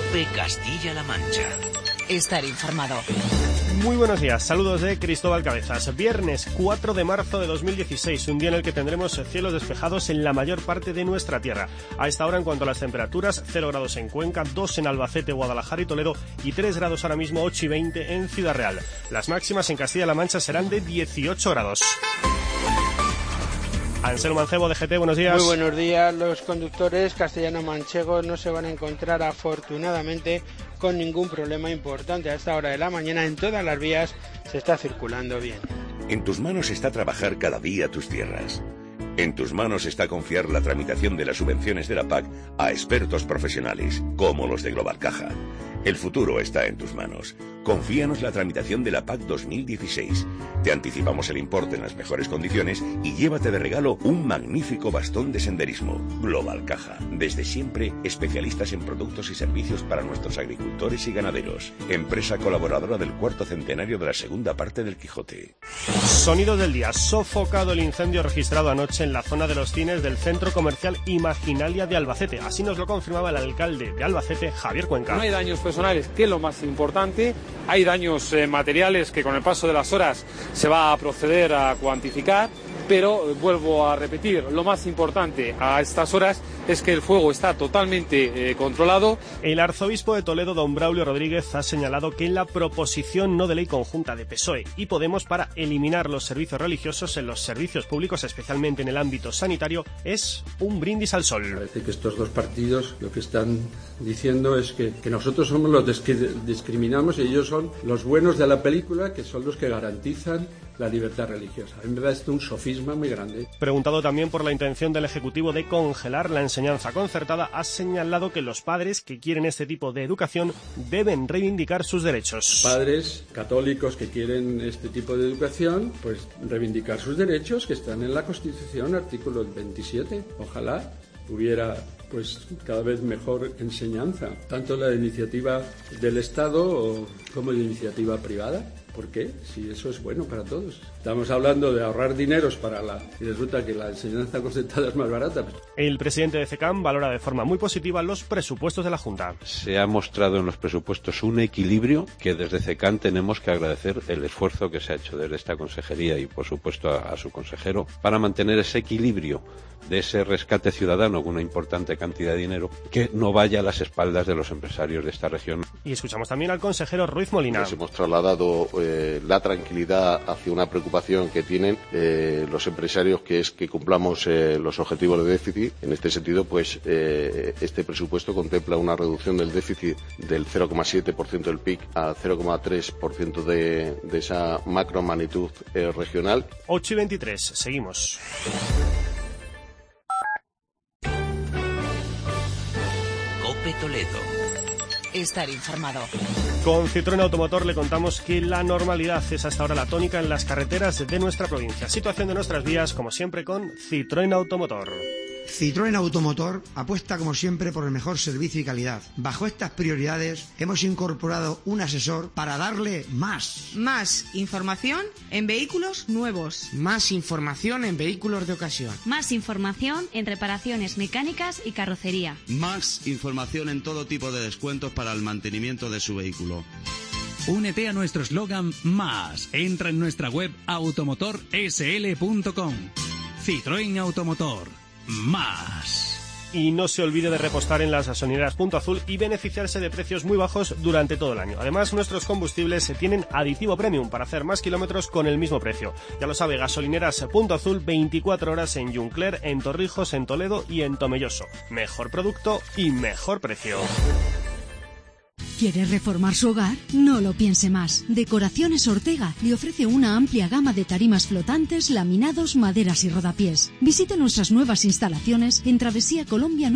COPE Castilla-La Mancha. Estar informado. Muy buenos días, saludos de Cristóbal Cabezas. Viernes 4 de marzo de 2016, un día en el que tendremos cielos despejados en la mayor parte de nuestra tierra. A esta hora, en cuanto a las temperaturas, 0 grados en Cuenca, 2 en Albacete, Guadalajara y Toledo y 3 grados ahora mismo, 8 y 20 en Ciudad Real. Las máximas en Castilla-La Mancha serán de 18 grados. Anselmo Mancebo, de GT, buenos días. Muy buenos días. Los conductores castellano-manchegos no se van a encontrar, afortunadamente, con ningún problema importante. A esta hora de la mañana en todas las vías se está circulando bien. En tus manos está trabajar cada día tus tierras. En tus manos está confiar la tramitación de las subvenciones de la PAC a expertos profesionales, como los de Global Caja. El futuro está en tus manos. Confíanos la tramitación de la PAC 2016. Te anticipamos el importe en las mejores condiciones y llévate de regalo un magnífico bastón de senderismo. Global Caja. Desde siempre, especialistas en productos y servicios para nuestros agricultores y ganaderos. Empresa colaboradora del cuarto centenario de la segunda parte del Quijote. Sonidos del día. Sofocado el incendio registrado anoche en la zona de los cines del centro comercial Imaginalia de Albacete. Así nos lo confirmaba el alcalde de Albacete, Javier Cuenca. No hay daños personales, que es lo más importante. Hay daños materiales que con el paso de las horas se va a proceder a cuantificar, pero vuelvo a repetir, lo más importante a estas horas es que el fuego está totalmente controlado. El arzobispo de Toledo, don Braulio Rodríguez, ha señalado que la proposición no de ley conjunta de PSOE y Podemos para eliminar los servicios religiosos en los servicios públicos, especialmente en el ámbito sanitario, es un brindis al sol. Parece que estos dos partidos lo que están diciendo es que nosotros somos los que discriminamos y ellos son los buenos de la película, que son los que garantizan la libertad religiosa. A mí me da esto un sofisma muy grande. Preguntado también por la intención del Ejecutivo de congelar la enseñanza concertada, ha señalado que los padres que quieren este tipo de educación deben reivindicar sus derechos. Padres católicos que quieren este tipo de educación, pues reivindicar sus derechos que están en la Constitución, artículo 27. Ojalá hubiera pues cada vez mejor enseñanza, tanto la de iniciativa del Estado como de iniciativa privada. ¿Por qué? Si eso es bueno para todos. Estamos hablando de ahorrar dineros y resulta que la enseñanza concertada es más barata. El presidente de CECAM valora de forma muy positiva los presupuestos de la Junta. Se ha mostrado en los presupuestos un equilibrio que desde CECAM tenemos que agradecer el esfuerzo que se ha hecho desde esta consejería y por supuesto a su consejero para mantener ese equilibrio de ese rescate ciudadano con una importante cantidad de dinero que no vaya a las espaldas de los empresarios de esta región. Y escuchamos también al consejero Ruiz Molina. Les hemos trasladado la tranquilidad hacia una preocupación que tienen los empresarios, que es que cumplamos los objetivos de déficit. En este sentido, pues este presupuesto contempla una reducción del déficit del 0,7% del PIB a 0,3% de esa macro magnitud regional. 8 y 23, seguimos. COPE Toledo. Estar informado. Con Citroën Automotor le contamos que la normalidad es hasta ahora la tónica en las carreteras de nuestra provincia. Situación de nuestras vías, como siempre, con Citroën Automotor. Citroën Automotor apuesta como siempre por el mejor servicio y calidad. Bajo estas prioridades hemos incorporado un asesor para darle más. Más información en vehículos nuevos. Más información en vehículos de ocasión. Más información en reparaciones mecánicas y carrocería. Más información en todo tipo de descuentos para el mantenimiento de su vehículo. Únete a nuestro eslogan Más. Entra en nuestra web automotorsl.com. Citroën Automotor. Más. Y no se olvide de repostar en las gasolineras Punto Azul y beneficiarse de precios muy bajos durante todo el año. Además, nuestros combustibles tienen aditivo premium para hacer más kilómetros con el mismo precio. Ya lo sabe, gasolineras Punto Azul, 24 horas en Juncler, en Torrijos, en Toledo y en Tomelloso. Mejor producto y mejor precio. ¿Quiere reformar su hogar? No lo piense más. Decoraciones Ortega le ofrece una amplia gama de tarimas flotantes, laminados, maderas y rodapiés. Visite nuestras nuevas instalaciones en Travesía Colombia